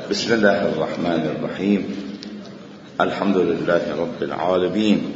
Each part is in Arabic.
بسم الله الرحمن الرحيم. الحمد لله رب العالمين.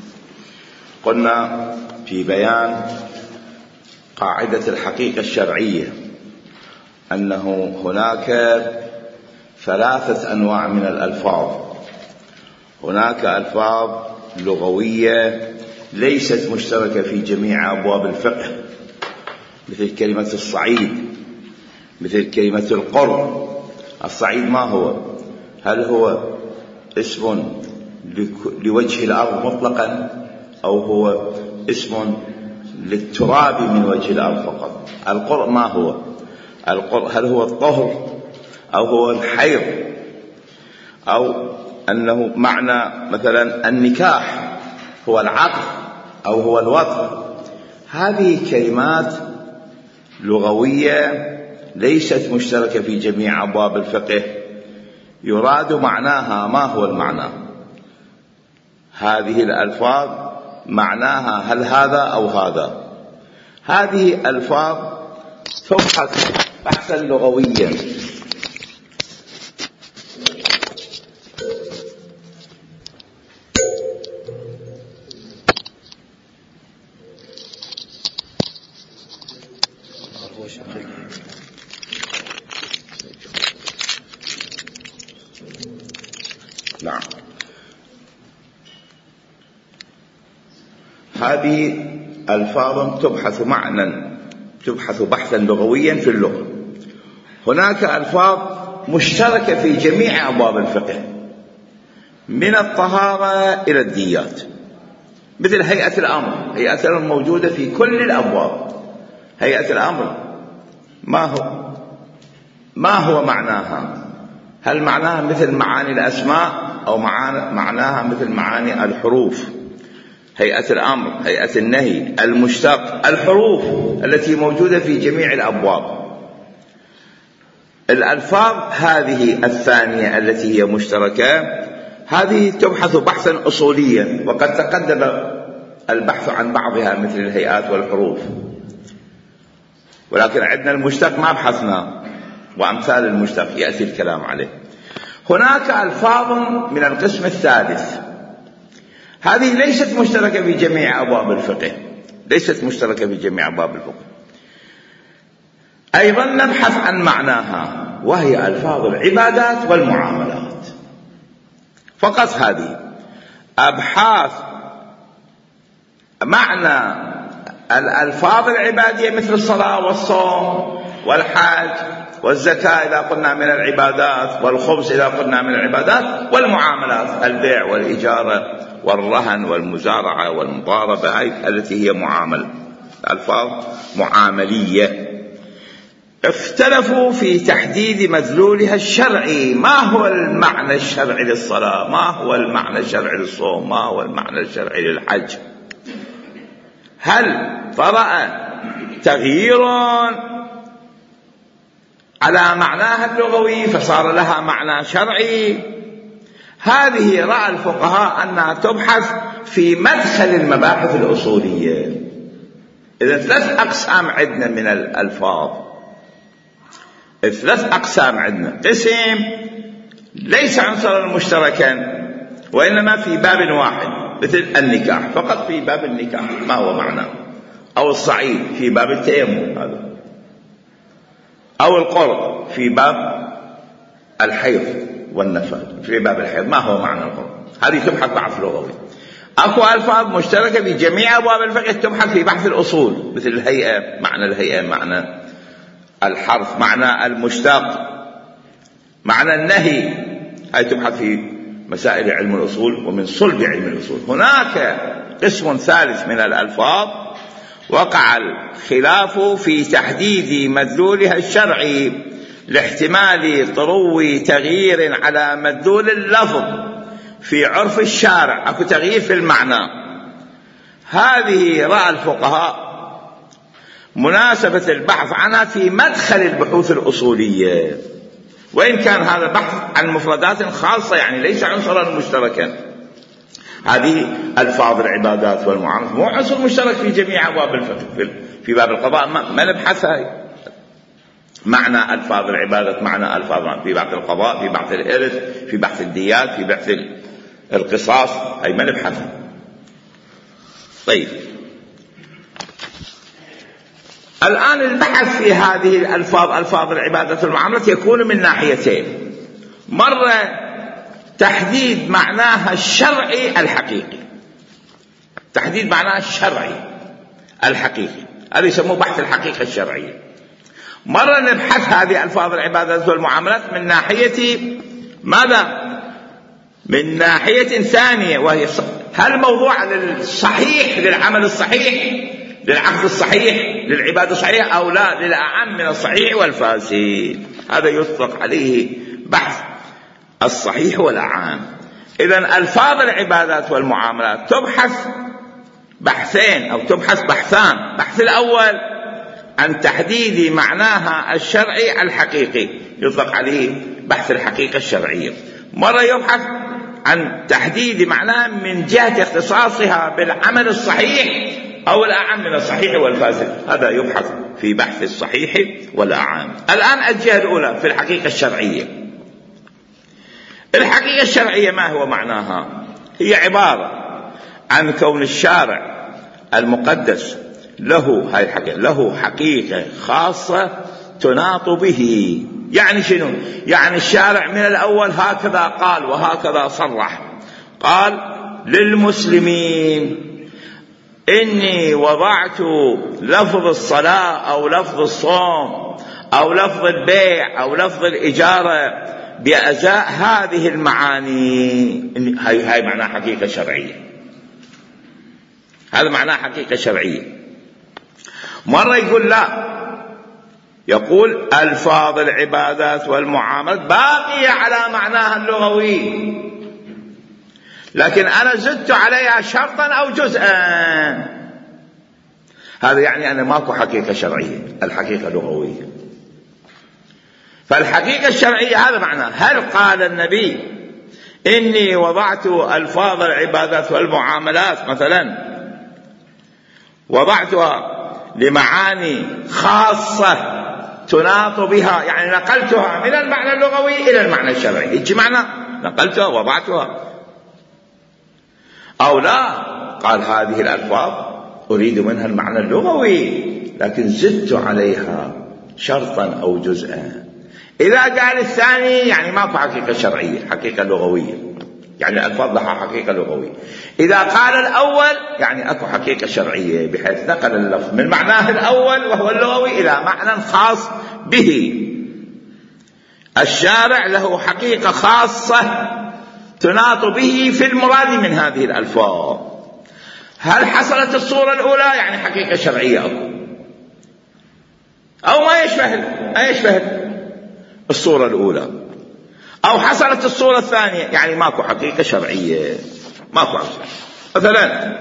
قلنا في بيان قاعدة الحقيقة الشرعية أنه هناك ثلاثة أنواع من الألفاظ. هناك ألفاظ لغوية ليست مشتركة في جميع أبواب الفقه، مثل كلمة الصعيد، مثل كلمة القرب. الصعيد ما هو؟ هل هو اسم لوجه الأرض مطلقا، أو هو اسم للتراب من وجه الأرض فقط؟ القرب ما هو؟ القرب هل هو الطهر، أو هو الحيض، أو أنه معنى مثلا النكاح هو العقد، أو هو الوطء؟ هذه كلمات لغوية ليست مشتركة في جميع أبواب الفقه، يراد معناها. ما هو المعنى؟ هذه الألفاظ معناها هل هذا أو هذا. هذه ألفاظ تبحث بحثا لغويا. نعم، هذه ألفاظ تبحث بحثا لغويا في اللغة. هناك ألفاظ مشتركة في جميع أبواب الفقه، من الطهارة إلى الديات، مثل هيئة الأمر. هيئة الأمر موجودة في كل الأبواب. هيئة الأمر ما هو معناها؟ هل معناها مثل معاني الأسماء، أو معناها مثل معاني الحروف؟ هيئة الأمر، هيئة النهي، المشتق، الحروف التي موجودة في جميع الأبواب. الألفاظ هذه الثانية التي هي مشتركة، هذه تبحث بحثا أصوليا، وقد تقدم البحث عن بعضها مثل الهيئات والحروف، ولكن عندنا المشتق ما بحثنا، وأمثال المشتق يأتي الكلام عليه. هناك ألفاظ من القسم الثالث، هذه ليست مشتركة في جميع أبواب الفقه، ليست مشتركة في جميع أبواب الفقه، أيضا نبحث عن معناها، وهي ألفاظ العبادات والمعاملات. فقط هذه أبحاث معنى الألفاظ العبادية، مثل الصلاة والصوم والحج والزكاة إذا قلنا من العبادات، والخبز إذا قلنا من العبادات، والمعاملات، البيع والإجارة والرهن والمزارعة والمضاربة، هذه التي هي معامل، ألفاظ معاملية. اختلفوا في تحديد مدلولها الشرعي. ما هو المعنى الشرعي للصلاة؟ ما هو المعنى الشرعي للصوم؟ ما هو المعنى الشرعي للحج؟ هل طرأ تغيير على معناها اللغوي فصار لها معنى شرعي؟ هذه رأى الفقهاء أنها تبحث في مدخل المباحث الأصولية. إذا ثلاث أقسام عندنا من الألفاظ، ثلاث أقسام عندنا. قسم ليس عنصرا مشتركا، وإنما في باب واحد، مثل النكاح، فقط في باب النكاح ما هو معناه، أو الصعيد في باب التيمم هذا، أو القرب في باب الحيض والنفل، في باب الحيض ما هو معنى القرب. هذه تبحث بحث لغوي. أكو ألفاظ مشتركة في جميع أبواب الفقه تبحث في بحث الأصول، مثل الهيئة، معنى الهيئة، معنى الحرف، معنى المشتق، معنى النهي، هذه تبحث في مسائل علم الأصول ومن صلب علم الأصول. هناك قسم ثالث من الألفاظ وقع الخلاف في تحديد مدلولها الشرعي لاحتمال طرو تغيير على مدلول اللفظ في عرف الشارع، أكو تغيير في المعنى. هذه رأى الفقهاء مناسبة البحث عنها في مدخل البحوث الأصولية، وإن كان هذا بحث عن مفردات خاصة، يعني ليس عنصرا مشتركا. هذه ألفاظ العبادات والمعاملات مو عنصر مشترك في جميع أبواب الفقه. في باب القضاء ما نبحث هاي. معنى ألفاظ العبادة، معنى ألفاظ في بحث القضاء، في بحث الإرث، في بحث الديات، في بحث القصاص، هي ما نبحثها. طيب، الآن البحث في هذه الألفاظ، ألفاظ العبادة والمعاملة، يكون من ناحيتين. مرة تحديد معناها الشرعي الحقيقي، تحديد معناها الشرعي الحقيقي، هذا يسموه بحث الحقيقة الشرعية. مرة نبحث هذه ألفاظ العبادات والمعاملات من ناحية ماذا؟ من ناحية ثانية، وهي هل موضوع الصحيح للعمل الصحيح، للعقد الصحيح، للعبادة الصحيح، أو لا، للأعم من الصحيح والفاسد. هذا يطلق عليه بحث الصحيح والأعم. إذن ألفاظ العبادات والمعاملات تبحث بحثين، أو تبحث بحثان. بحث الأول عن تحديد معناها الشرعي الحقيقي، يطلق عليه بحث الحقيقة الشرعية. مرة يبحث عن تحديد معناها من جهة اختصاصها بالعمل الصحيح أو الأعم من الصحيح والفاسد، هذا يبحث في بحث الصحيح والأعم. الآن الجهة الأولى في الحقيقة الشرعية. الحقيقة الشرعية ما هو معناها؟ هي عبارة عن كون الشارع المقدس له هاي الحقيقة، له حقيقة خاصة تناط به. يعني شنو؟ يعني الشارع من الأول هكذا قال وهكذا صرح، قال للمسلمين إني وضعت لفظ الصلاة أو لفظ الصوم أو لفظ البيع أو لفظ الإجارة بأزاء هذه المعاني. هاي معناها حقيقة شرعية، هذا معناه حقيقة شرعية. مرة يقول لا، يقول ألفاظ العبادات والمعاملات باقية على معناها اللغوي، لكن أنا زدت عليها شرطا أو جزءا. هذا يعني أنا ماكو حقيقة شرعية، الحقيقة لغوية. فالحقيقة الشرعية هذا معناه، هل قال النبي إني وضعت ألفاظ العبادات والمعاملات مثلا وضعتها لمعاني خاصة تناط بها، يعني نقلتها من المعنى اللغوي إلى المعنى الشرعي، إيش معنى نقلتها وضعتها؟ أو لا، قال هذه الألفاظ أريد منها المعنى اللغوي لكن زدت عليها شرطا أو جزءا. إذا قال الثاني يعني ماكو حقيقة شرعية، حقيقة لغوية، يعني الألفاظ لها حقيقة لغوية. إذا قال الأول يعني أكو حقيقة شرعية، بحيث نقل اللفظ من معناه الأول وهو اللغوي إلى معنى خاص به. الشارع له حقيقة خاصة تناط به في المراد من هذه الألفاظ. هل حصلت الصورة الأولى يعني حقيقة شرعية أو ما يشبه الصورة الأولى، أو حصلت الصورة الثانية يعني ماكو حقيقة شرعية، ماكو حقيقة. مثلا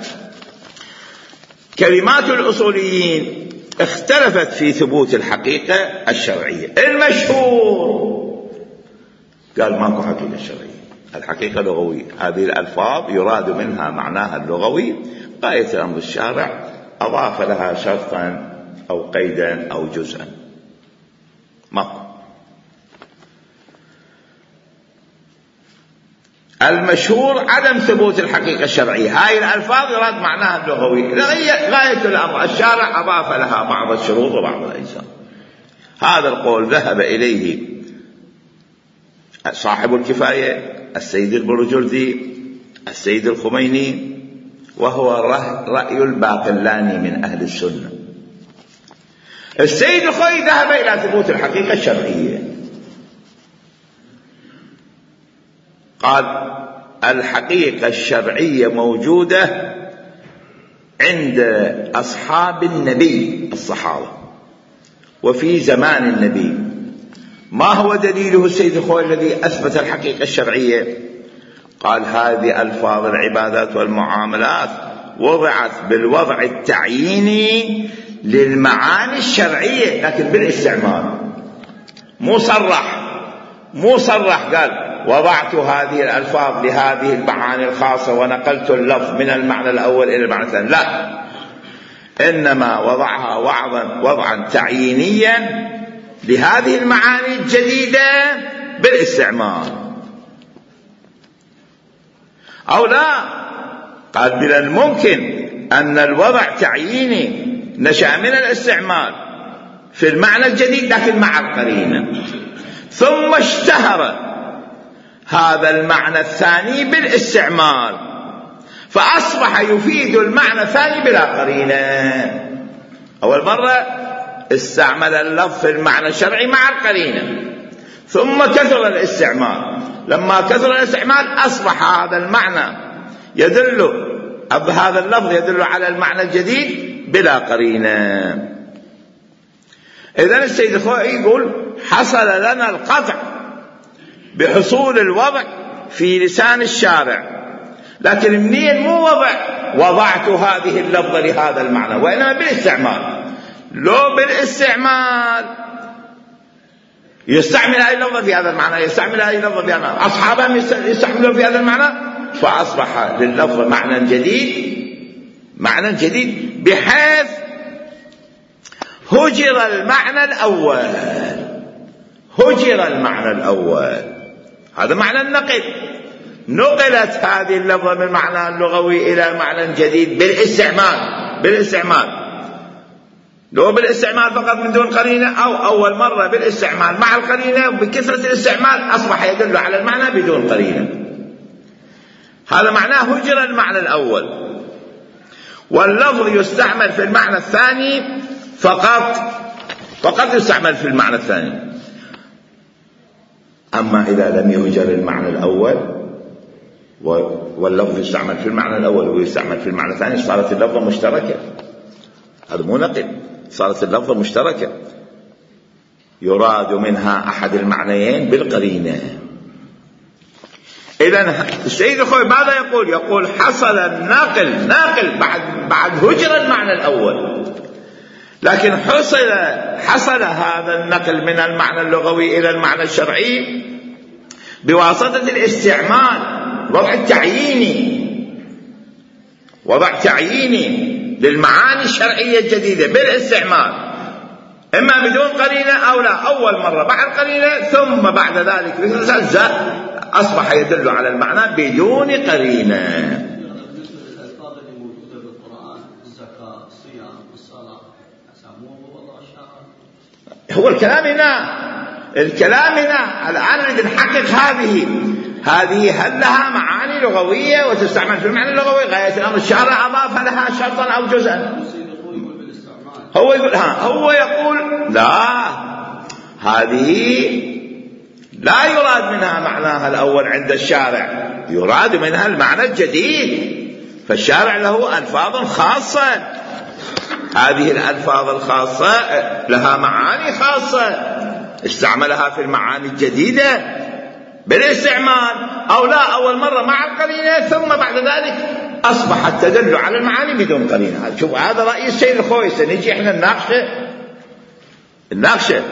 كلمات الأصوليين اختلفت في ثبوت الحقيقة الشرعية. المشهور قال ماكو حقيقة شرعية، الحقيقة لغوية، هذه الألفاظ يراد منها معناها اللغوي، غاية الأمر الشارع أضاف لها شرطا أو قيدا أو جزءا، ماكو. المشهور عدم ثبوت الحقيقة الشرعية، هاي الألفاظ يراد معناها اللغوي، غاية الأمر الشارع أضاف لها بعض الشروط وبعض الأجزاء. هذا القول ذهب إليه صاحب الكفاية، السيد البرجردي، السيد الخميني، وهو رأي الباقلاني من أهل السنة. السيد الخوي ذهب إلى ثبوت الحقيقة الشرعية، قال الحقيقة الشرعية موجودة عند أصحاب النبي الصحابة وفي زمان النبي. ما هو دليله السيد الخوي الذي أثبت الحقيقة الشرعية؟ قال هذه ألفاظ العبادات والمعاملات وضعت بالوضع التعييني للمعاني الشرعية لكن بالاستعمال، مو صرح قال وضعت هذه الألفاظ لهذه المعاني الخاصة ونقلت اللفظ من المعنى الأول إلى المعنى الثاني، لا، إنما وضعها وضعا تعيينيا لهذه المعاني الجديدة بالاستعمال، أو لا، قال من الممكن أن الوضع تعييني نشأ من الاستعمال في المعنى الجديد لكن مع القرينة، ثم اشتهر هذا المعنى الثاني بالاستعمال فأصبح يفيد المعنى الثاني بلا قرينة. أول مرة استعمل اللفظ في المعنى الشرعي مع القرينة، ثم كثر الاستعمال، لما كثر الاستعمال أصبح هذا المعنى هذا اللفظ يدل على المعنى الجديد بلا قرينة. إذن السيد الخوئي يقول حصل لنا القطع بحصول الوضع في لسان الشارع، لكن منين مو وضعت هذه اللفظة لهذا المعنى، وإنما بالاستعمال. لو بالاستعمال يستعمل هذه اللفظة في هذا المعنى، يستعمل هذه اللفظة في هذا المعنى، أصحابهم يستعملون في هذا المعنى، فأصبح لللفظ معنى جديد بحيث هجر المعنى الأول. هذا معنى النقل، نقلت هذه اللفظة من معنى اللغوي إلى معنى جديد بالاستعمال. لو بالاستعمال فقط من دون قرينة، أو أول مرة بالاستعمال مع القرينة، وبكثرة الاستعمال أصبح يدل على المعنى بدون قرينة. هذا معناه هجر المعنى الأول، واللفظ يستعمل في المعنى الثاني فقط يستعمل في المعنى الثاني. أما إذا لم يهجر المعنى الأول واللفظ يستعمل في المعنى الأول ويستعمل في المعنى الثاني، صارت اللفظة مشتركة. هذا مو نقل، صارت اللفظة مشتركة يراد منها أحد المعنيين بالقرينة. إذن السيد الخوئي ماذا يقول حصل النقل بعد هجر المعنى الأول، لكن حصل هذا النقل من المعنى اللغوي إلى المعنى الشرعي بواسطة الاستعمال، وضع تعييني للمعاني الشرعية الجديدة بالاستعمال، إما بدون قرينة أو لا، أول مرة مع القرينة، ثم بعد ذلك أصبح يدل على المعنى بدون قرينة. هو الكلام هنا الآن نريد نحقق هذه هل لها معاني لغوية وتستعمل في المعنى اللغوي؟ غاية الأمر الشارع أضاف لها شرطا أو جزءا. هو يقول لا، هذه لا يراد منها معناها الأول عند الشارع، يراد منها المعنى الجديد، فالشارع له ألفاظ خاصة، هذه الألفاظ الخاصة لها معاني خاصة استعملها في المعاني الجديدة بالاستعمال، أو لا، أول مرة مع القرينة، ثم بعد ذلك أصبحت تدل على المعاني بدون قرينة. شوف هذا رأي السيد الخوئي، سنجي احنا الناقشة.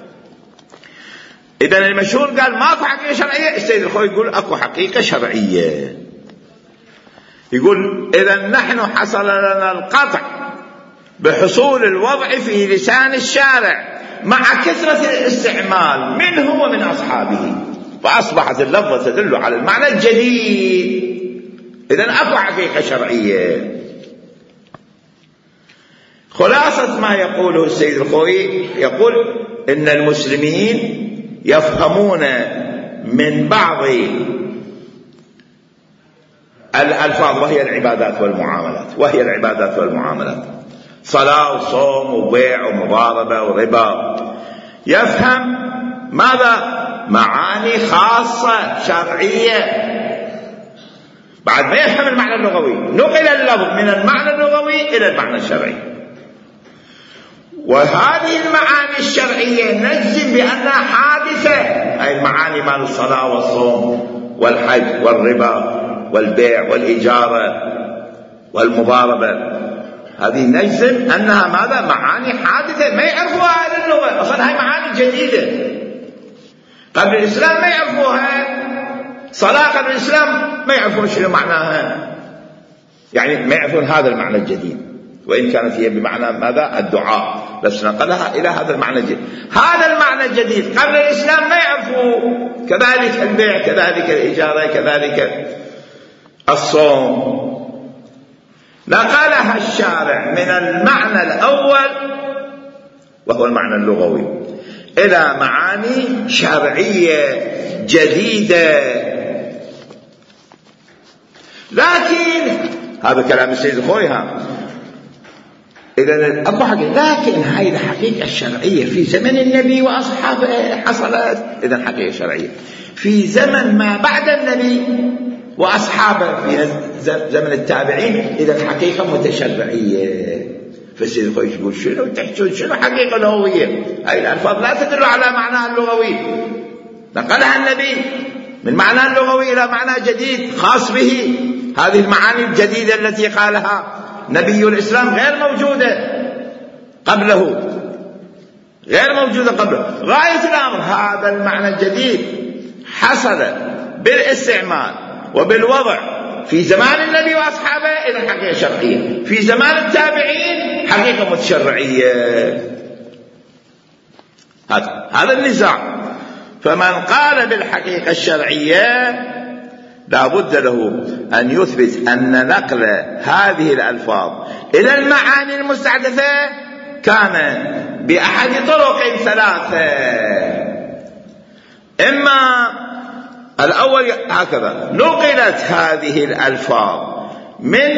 إذن المشهور قال ماكو حقيقة شرعية، السيد الخوئي يقول أكو حقيقة شرعية. يقول إذن نحن حصل لنا القطع بحصول الوضع في لسان الشارع مع كثرة الاستعمال منه ومن أصحابه، فأصبحت اللفظة تدل على المعنى الجديد. إذن أكو حقيقة شرعية. خلاصة ما يقوله السيد الخوئي، يقول إن المسلمين يفهمون من بعض الألفاظ وهي العبادات والمعاملات، صلاة وصوم وبيع ومضاربة وربا، يفهم ماذا؟ معاني خاصة شرعية بعد ما يفهم المعنى اللغوي. نقل اللفظ من المعنى اللغوي إلى المعنى الشرعي، وهذه المعاني الشرعية نجزم بأنها حادثة، أي المعاني مال الصلاة والصوم والحج والربا والبيع والإجارة والمضاربة، هذه نجزم أنها ماذا؟ معاني حادثة ما يعرفوها أهل اللغة، أصلا هاي معاني جديدة قبل الإسلام ما يعرفوها. صلاة قبل الإسلام ما يعرفون شنو معناها، يعني ما يعرفون هذا المعنى الجديد. وإن كانت هي بمعنى ماذا؟ الدعاء، بس نقلها إلى هذا المعنى الجديد. هذا المعنى الجديد قبل الإسلام ما يعرفوا، كذلك البيع، كذلك الإجارة، كذلك الصوم. نقلها الشارع من المعنى الأول وهو المعنى اللغوي إلى معاني شرعية جديدة. لكن هذا كلام السيد الخوي، إذن أبو حقيقة، لكن هاي الحقيقة الشرعية في زمن النبي وأصحابه حصلت، إذن حقيقة شرعية في زمن ما بعد النبي وأصحابه في زمن التابعين، إذن حقيقة متشرعية. فالسيد الخوي يقول شنو تحسون شنو حقيقة لغوية؟ هاي الألفاظ لا تدل على معناها اللغوي، نقلها النبي من معنى اللغوي إلى معنى جديد خاص به. هذه المعاني الجديدة التي قالها نبي الإسلام غير موجودة قبله، غير موجودة قبله. غاية الأمر هذا المعنى الجديد حصل بالاستعمال وبالوضع في زمان النبي وأصحابه، إذا حقيقة شرعية. في زمان التابعين حقيقة متشرعية. هذا النزاع. فمن قال بالحقيقة الشرعية لا بد له أن يثبت أن نقل هذه الألفاظ إلى المعاني المستحدثة كان بأحد طرق ثلاثة. إما الأول هكذا: نقلت هذه الألفاظ من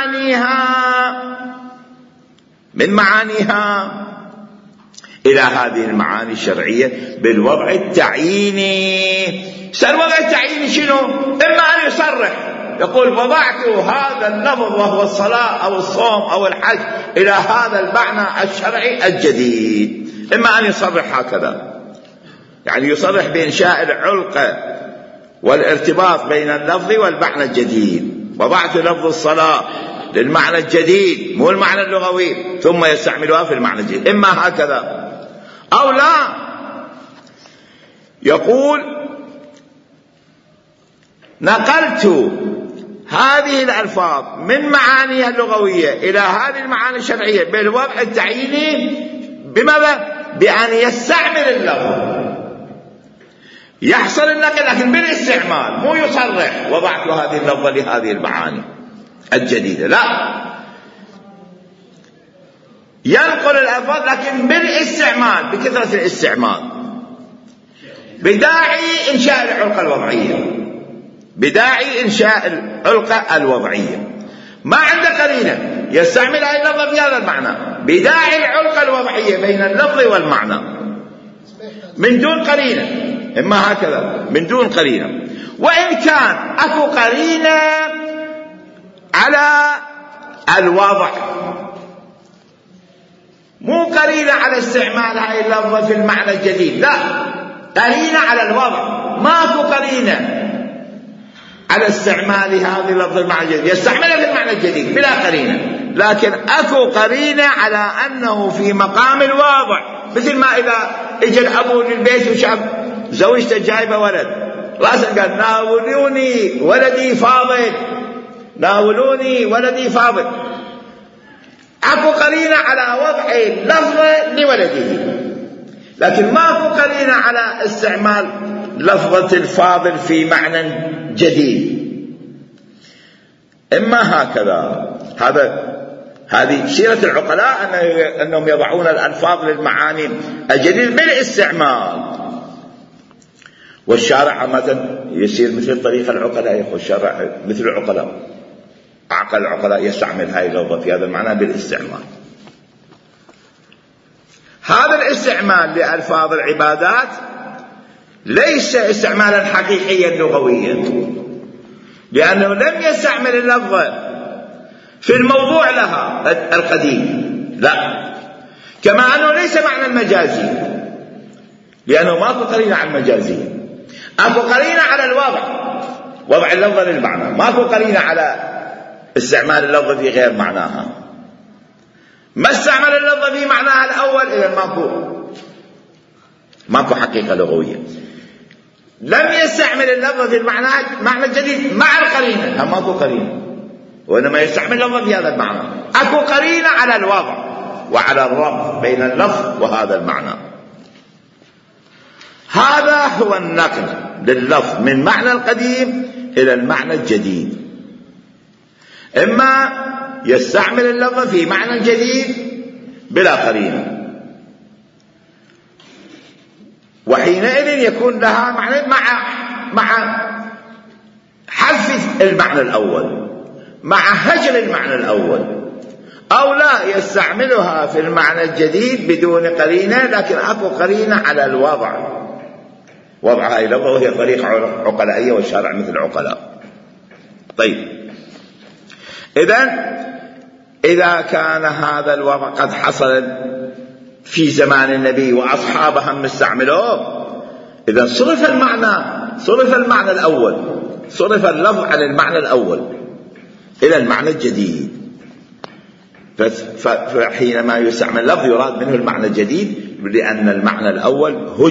معانيها إلى هذه المعاني الشرعية بالوضع التعييني. الوضع التعييني شنو؟ إما أن يصرح يقول وضعت هذا اللفظ وهو الصلاة أو الصوم أو الحج إلى هذا المعنى الشرعي الجديد. إما أن يصرح هكذا، يعني يصرح بإنشاء العلقة والارتباط بين اللفظ والمعنى الجديد. وضعت لفظ الصلاة للمعنى الجديد مو المعنى اللغوي، ثم يستعملها في المعنى الجديد. إما هكذا أو لا، يقول نقلت هذه الألفاظ من معانيها اللغوية إلى هذه المعاني الشرعية بالوضع التعييني. بماذا؟ بأن يستعمل اللفظ، يحصل النقل لكن بالاستعمال، مو يصرح وضعت هذه اللفظة لهذه المعاني الجديدة، لا، ينقل الألفاظ لكن بالاستعمال، بكثرة الاستعمال، بداعي إنشاء العلقة الوضعية، بداعي إنشاء العلقة الوضعية. ما عنده قرينة يستعمل هذه اللفظة في هذا المعنى، بداعي العلقة الوضعية بين اللفظ والمعنى من دون قرينة. إما هكذا من دون قرينة. وإن كان أكو قرينة على الوضع، مو قرينة على استعمال هذه اللفظة في المعنى الجديد، لا، قرينة على الوضع. ماكو قرينة على استعمال هذه اللفظة المعنى الجديد، يستعملها في المعنى الجديد بلا قرينة، لكن أكو قرينة على أنه في مقام الواضع. مثل ما إذا اجى الأبو للبيت وشاف زوجته جايبة ولد، راسا قال ناولوني ولدي فاضل، ناولوني ولدي فاضل. أكو قرينة على وضع لفظة لولده، لكن ماكو قرينة على استعمال لفظة الفاضل في معنى جديد. إما هكذا. هذه سيرة العقلاء أنهم يضعون الألفاظ للمعاني الجديد بالاستعمال. والشارع عامة يسير مثل طريق العقلاء، يقول الشارع مثل العقلاء، عقل العقلاء يستعمل هاي اللفظة في هذا المعنى بالاستعمال. هذا الاستعمال لألفاظ العبادات ليس استعمالا حقيقيا لغويا، لأنه لم يستعمل اللفظة في الموضوع لها القديم، لا، كما أنه ليس معنى المجازي، لأنه ماكو قرينة على المجازي، أكو قرينة على الوضع، وضع اللفظة للمعنى، ماكو قرينة على استعمال اللفظة في غير معناها. ما استعمل اللفظة في معناها الأول، إذا ماكو حقيقة لغوية. لم يستعمل اللفظة في المعنى الجديد مع القرينة، ماكو قرينة، وإنما يستعمل اللفظة في هذا المعنى. أكو قرينة على الوضع وعلى الربط بين اللفظ وهذا المعنى. هذا هو النقل لللفظ من معنى القديم إلى المعنى الجديد. إما يستعمل اللفظ في معنى جديد بلا قرينة، وحينئذ يكون لها معنى مع حذف المعنى الأول، مع هجر المعنى الأول، أو لا يستعملها في المعنى الجديد بدون قرينة، لكن أكو قرينة على الوضع، وضع هاي اللفظة وهي طريقة عقلائية والشارع مثل عقلاء. طيب، إذا كان هذا الوضع قد حصل في زمان النبي وأصحابه هم استعملوه، إذا صرف المعنى الأول، صرف اللفظ عن المعنى الأول إلى المعنى الجديد. فحينما يستعمل اللفظ يراد منه المعنى الجديد، لأن المعنى الأول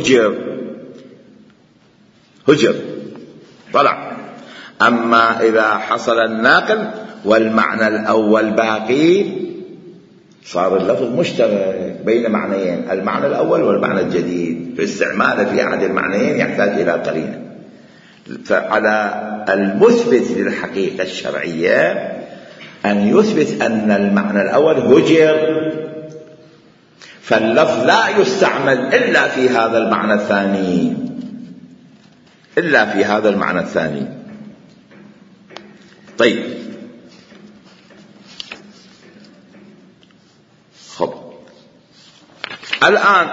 هجر طلع. أما إذا حصل الناقل والمعنى الأول باقي، صار اللفظ مشترك بين معنيين، المعنى الأول والمعنى الجديد، فاستعماله في أحد المعنيين يحتاج إلى قرينة. فعلى المثبت للحقيقة الشرعية أن يثبت أن المعنى الأول هجر، فاللفظ لا يستعمل إلا في هذا المعنى الثاني، إلا في هذا المعنى الثاني. طيب، خب الآن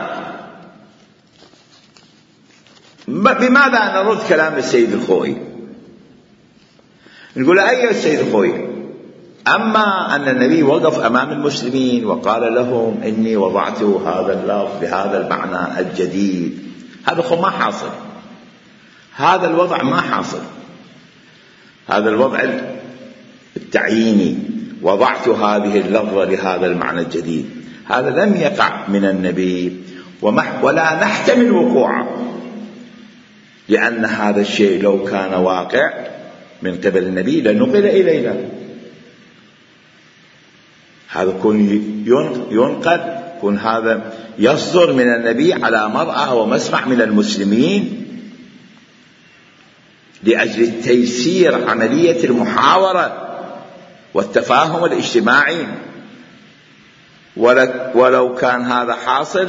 بماذا نرد كلام السيد الخوئي؟ نقول أيها السيد الخوئي، أما أن النبي وقف أمام المسلمين وقال لهم إني وضعت هذا اللفظ بهذا المعنى الجديد، هذا ما حاصل، هذا الوضع ما حاصل، هذا الوضع التعييني، وضعت هذه اللفظة لهذا المعنى الجديد، هذا لم يقع من النبي ولا نحتمل وقوعه، لأن هذا الشيء لو كان واقع من قبل النبي لنقل إلينا. هذا يكون ينقل، يكون هذا يصدر من النبي على مرأى ومسمع من المسلمين لأجل تيسير عملية المحاورة والتفاهم الاجتماعي. ولو كان هذا حاصل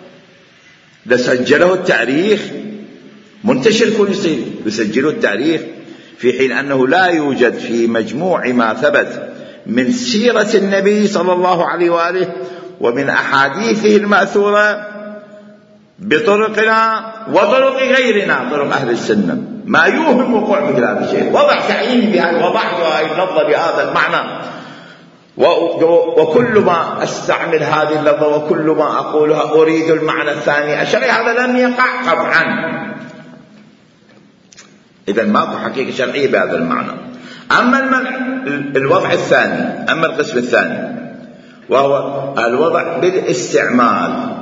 لسجله التاريخ، منتشر كل يسجله التاريخ، في حين أنه لا يوجد في مجموع ما ثبت من سيرة النبي صلى الله عليه وآله ومن أحاديثه المأثورة بطرقنا وطرق غيرنا، طرق أهل السنة، ما يوهم وقوع مثل هذا الشيء. وضع تعيين بهذا، وضعت هذه اللفظة بهذا المعنى، وكل ما أستعمل هذه اللفظة وكل ما أقولها أريد المعنى الثاني الشرعي، هذا لم يقع قطعا. إذا ماكو حقيقة شرعية بهذا المعنى. أما الوضع الثاني، أما القسم الثاني وهو الوضع بالاستعمال،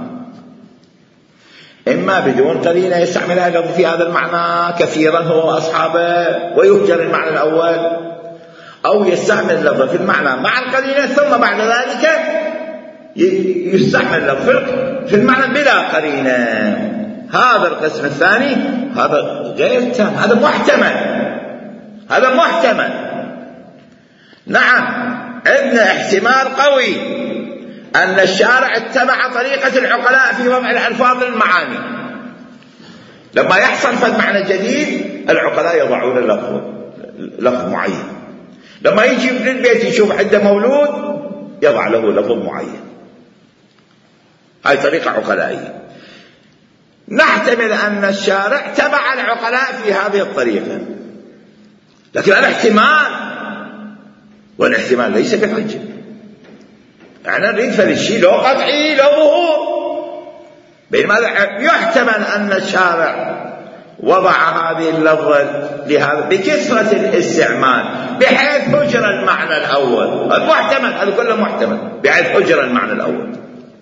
إما بدون قرينة يستعملها اللفظ في هذا المعنى كثيرا هو وأصحابه ويهجر المعنى الأول، أو يستعمل اللفظ في المعنى مع القرينة ثم بعد ذلك يستعمل اللفظ في المعنى بلا قرينة. هذا القسم الثاني هذا غير تام، هذا محتمل، هذا محتمل. نعم، عندنا احتمال قوي أن الشارع اتبع طريقة العقلاء في وضع الألفاظ للمعاني. لما يحصل فد معنى جديد العقلاء يضعون لفظ معين، لما يجي ابن البيت يشوف عنده مولود يضع له لفظ معين. هاي طريقة عقلائية. نحتمل أن الشارع تبع العقلاء في هذه الطريقة، لكن الاحتمال، والاحتمال ليس بحجة. يعني نريد فالشيء لو قطعي لو ظهور، بينما يحتمل أن الشارع وضع هذه اللفظة لهذا بكثرة الاستعمال بحيث هجر المعنى الأول. المحتمل هذا كله محتمل، بحيث هجر المعنى الأول.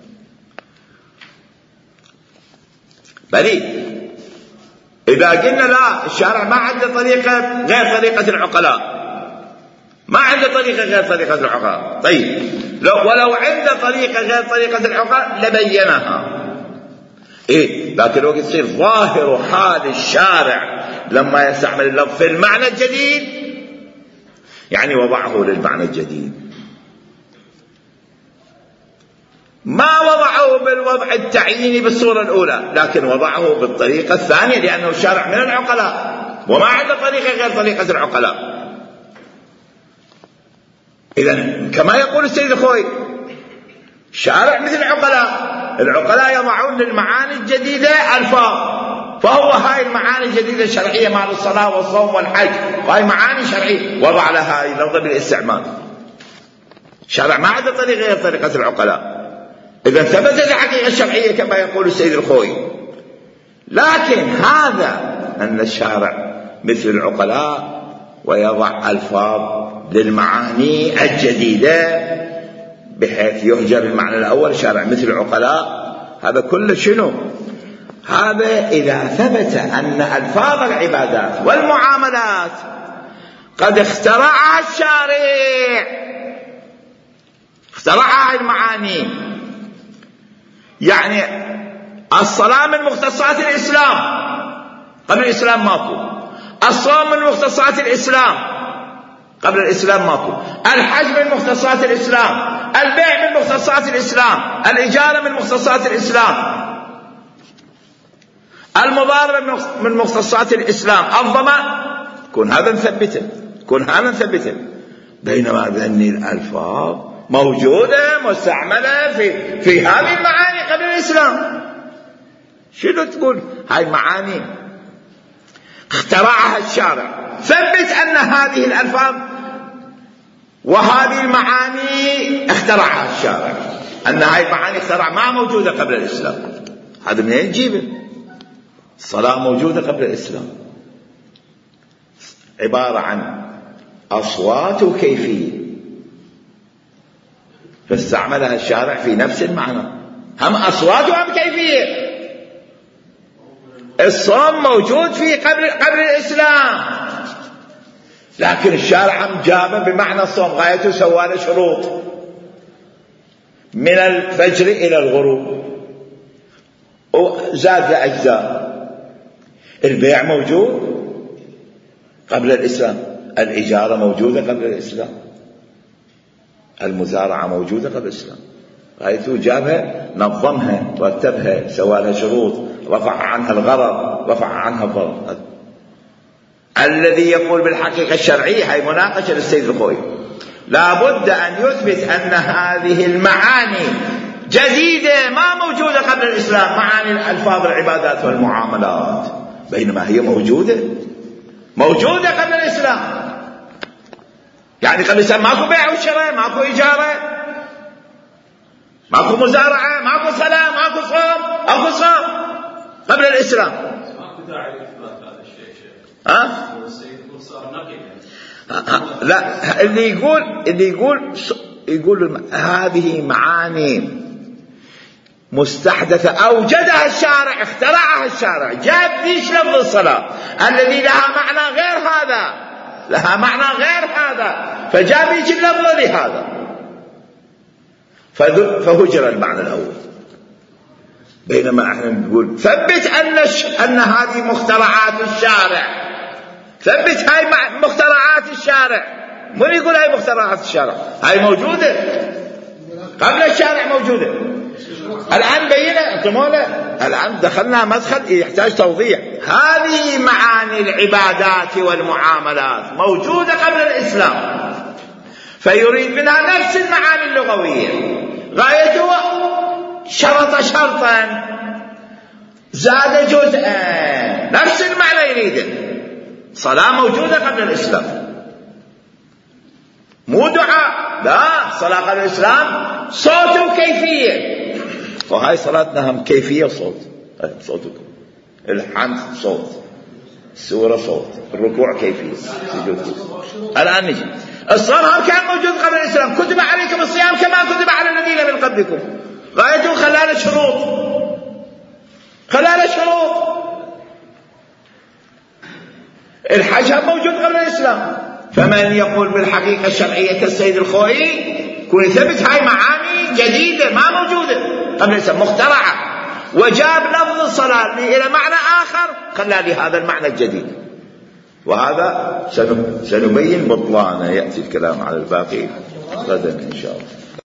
بلي إذا قلنا لا، الشارع ما عنده طريقة غير طريقة العقلاء، ما عنده طريقة غير طريقة العقلاء. طيب ولو عنده طريقة غير طريقة العقلاء لبينها. لكن وقت يصير ظاهر حال الشارع لما يستعمل اللفظ في المعنى الجديد، يعني وضعه للمعنى الجديد، ما وضعه بالوضع التعييني بالصورة الأولى، لكن وضعه بالطريقة الثانية، لأنه الشارع من العقلاء وما عنده طريقة غير طريقة العقلاء. إذن كما يقول السيد الخوئي، الشارع مثل العقلاء يضعون للمعاني الجديدة ألفاظ، فهو هاي المعاني الجديدة الشرعية مع الصلاة والصوم والحج، وهي معاني شرعية وضع لها لفظ بالاستعمال. الشارع ما عنده طريقة غير طريقة العقلاء. إذا ثبتت الحقيقة الشرعية كما يقول السيد الخوئي. لكن هذا أن الشارع مثل العقلاء ويضع ألفاظ للمعاني الجديدة بحيث يهجر المعنى الأول شارع مثل العقلاء، هذا كله شنو؟ هذا إذا ثبت أن ألفاظ العبادات والمعاملات قد اخترعها الشارع، اخترعها المعاني. يعني الصلاة من مختصات الإسلام، قبل الإسلام ماكو. الصوم من مختصات الإسلام، قبل الإسلام ماكو. الحج من مختصات الإسلام، البيع من مختصات الإسلام، الإجارة من مختصات الإسلام، المضاربة من مختصات الإسلام، الضمان. كون هذا نثبته، بينما ذني الألفاظ موجودة مستعملة في هذه المعاني قبل الإسلام. شنو تقول؟ هاي معاني اخترعها الشارع. ثبت أن هذه الألفاظ وهذه المعاني اخترعها الشارع، أن هاي المعاني ما موجودة قبل الإسلام. هذا منين نجيبه؟ الصلاة موجودة قبل الإسلام، عبارة عن أصوات وكيفية، فاستعملها الشارع في نفس المعنى، هم أصوات وهم كيفية. الصوم موجود في قبل الإسلام، لكن الشارع هم جابه بمعنى الصوم، غايته سواله شروط من الفجر إلى الغروب وزاد أجزاء. البيع موجود قبل الإسلام، الإجارة موجودة قبل الإسلام، المزارعة موجودة قبل الإسلام، غايته جابها نظمها رتبها سوالها شروط، رفع عنها الغرض، رفع عنها الضرر. الذي يقول بالحقيقة الشرعية هي مناقشة للسيد الخوئي، لا بد أن يثبت أن هذه المعاني جديدة ما موجودة قبل الإسلام، معاني الألفاظ العبادات والمعاملات، بينما هي موجودة قبل الإسلام. يعني قبل الإسلام ماكو بيع وشراء، ماكو إجارة، ماكو مزارعة، ماكو صلاة، ماكو صوم قبل الإسلام. ماكو داعي لإثبات هذا الشيء شيخ. السيد يقول صار نقي. لا، اللي يقول هذه معاني مستحدثة أوجدها الشارع، اخترعها الشارع، جاب ليش لفظ الصلاة الذي لها معنى غير هذا، فجاب ليش اللفظ لهذا، فهجر المعنى الأول. بينما احنا نقول ثبت أن هذه مخترعات الشارع، ثبت هاي مخترعات الشارع. من يقول هاي مخترعات الشارع؟ هاي موجودة قبل الشارع، موجودة. الآن بينا الآن دخلنا مدخل يحتاج توضيح. هذه معاني العبادات والمعاملات موجودة قبل الإسلام، فيريد منها نفس المعاني اللغوية، غايته شرط شرطا زاد جزءا، نفس المعنى يريده. صلاة موجودة قبل الإسلام، مو دعاء، لا، صلاة قبل الإسلام صوت وكيفية، وهاي صلاتنا هم كيفية صوتكم، الحمد صوت، السورة صوت، الركوع كيفية، سجود. الآن نجي الصلاة كان موجود قبل الإسلام، كتب عليكم الصيام كما كتب على الذين من قبلكم، غايته خلال شروط. الحج موجود قبل الإسلام، فمن يقول بالحقيقة الشرعية كالسيد الخوئي يكون يثبت هاي معاني جديدة ما موجودة قبل مخترعة، وجاب لفظ الصلاة إلى معنى آخر خلى لهذا المعنى الجديد. وهذا سنبين بطلانه، يأتي الكلام على الباقي غدا إن شاء الله.